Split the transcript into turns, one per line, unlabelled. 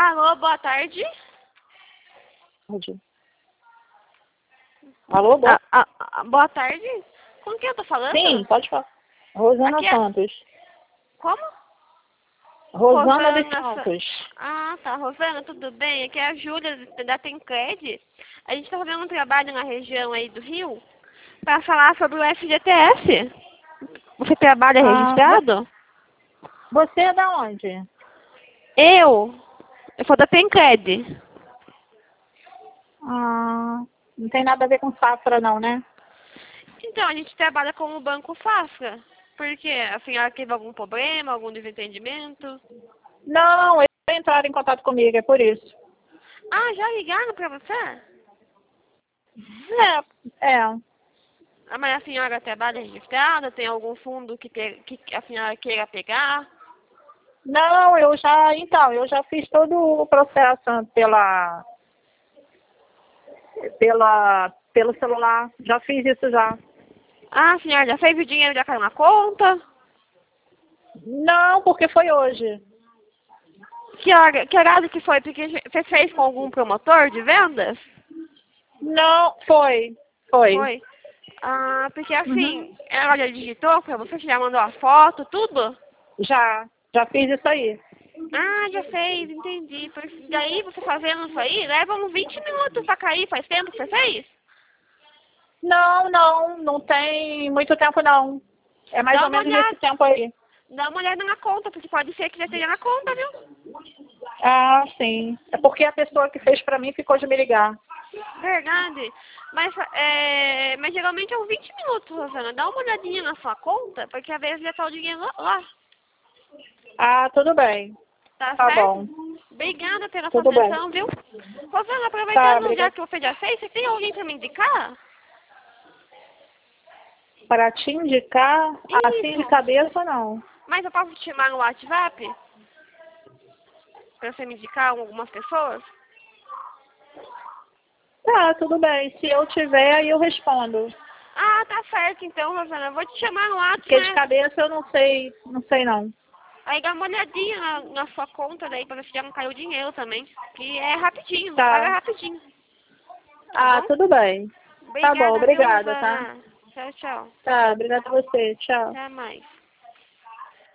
Alô, boa tarde.
Alô, boa?
Boa tarde. Com quem eu tô falando?
Sim, pode falar. Rosana
Aqui é...
Santos.
Como?
Rosana dos
Rosana
Santos.
Ah, tá. Rosana, tudo bem? Aqui é a Júlia da Tencred. A gente tá fazendo um trabalho na região aí do Rio para falar sobre o FGTS. Você trabalha registrado?
Você é da onde?
Eu sou da Tencred.
Não tem nada a ver com Safra não, né?
Então, a gente trabalha com o Banco Safra. Por quê? A senhora teve algum problema, algum desentendimento?
Não, eles entraram em contato comigo, é por isso.
Ah, já ligaram pra você?
É.
Ah, mas a senhora trabalha registrada? Tem algum fundo que a senhora queira pegar?
Não, eu já fiz todo o processo pelo celular. Já fiz isso já.
Ah, a senhora já fez o dinheiro, já caiu na conta?
Não, porque foi hoje.
Que horário que foi? Porque você fez com algum promotor de vendas?
Não, foi. Foi.
Foi. Ah, porque assim,
Uhum.
ela já digitou pra você, já mandou a foto, tudo?
Já fiz isso aí.
Ah, já fez, entendi. Daí você fazendo isso aí, leva uns 20 minutos pra cair, faz tempo que você fez?
Não tem muito tempo não. É mais
Dá
ou
uma
menos nesse
olhada,
tempo aí.
dá uma olhada na conta, porque pode ser que já esteja na conta, viu?
Ah, sim. É porque a pessoa que fez pra mim ficou de me ligar.
Verdade. Mas geralmente é uns 20 minutos, Rosana. Dá uma olhadinha na sua conta, porque às vezes já tá o dinheiro lá.
Ah, tudo bem.
Tá
Tá
certo?
bom.
Obrigada pela sua
Tudo bem.
atenção, viu? Rosana,
Tá,
aproveitando já
obrigada.
que você já fez, você tem alguém pra me indicar?
Para te indicar, assim de
Isso.
cabeça, não.
Mas eu posso te chamar no WhatsApp? Pra você me indicar algumas pessoas?
Tá, tudo bem. Se eu tiver, aí eu respondo.
Ah, tá certo então, Rosana. Eu vou te chamar no WhatsApp,
Porque de
né?
cabeça eu não sei não.
Aí dá uma olhadinha na sua conta daí pra ver se já não caiu dinheiro também. Que é rapidinho, paga
Tá.
rapidinho. Tá
Ah,
bom?
tudo bem. Tá bom,
Obrigada, viu,
obrigada, tá?
Rosana? Tchau, tchau.
Tá, obrigada a você. Tchau.
Até mais.